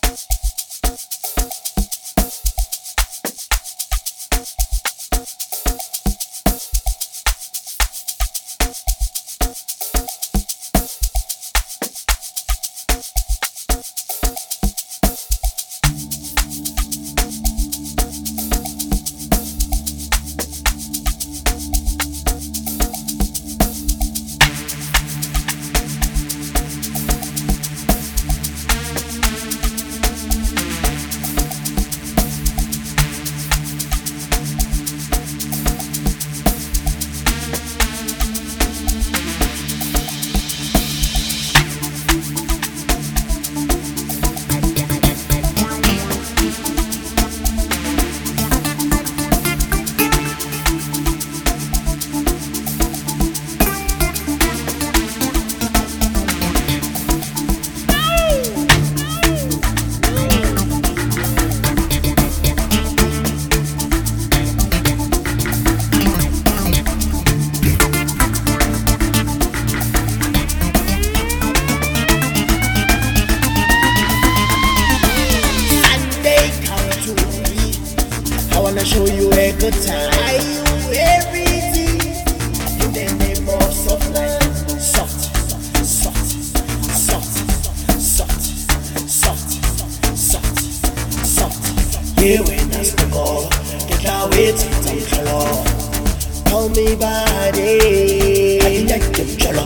Show you a good time. Are you everything in the name of soft life? Soft, soft, soft, soft, soft, soft, soft. Here when I speak up, get away to color. Call me body. I like them jollo.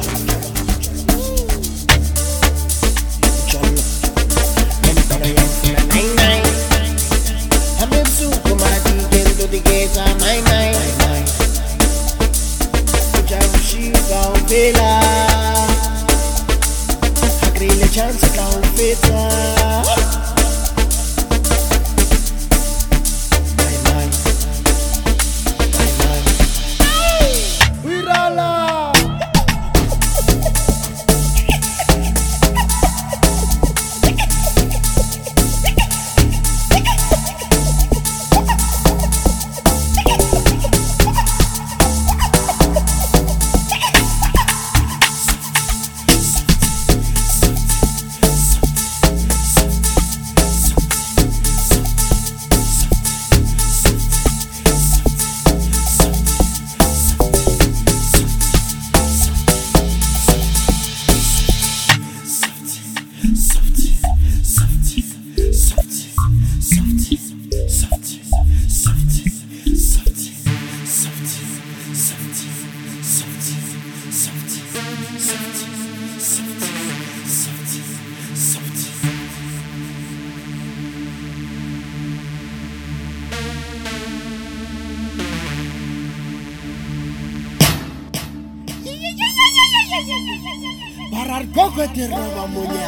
Jollo. I'm gonna young from the 99. I'm in super mad. The gates are my mind. Jamshi gaupela, agrile chance gaupeta. Parar poco te roba muña.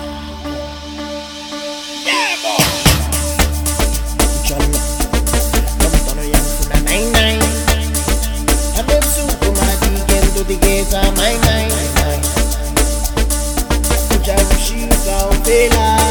Jollo, no young from the 99. I'm in super mad. Get to the gates are my mind. Jamshi gaupela.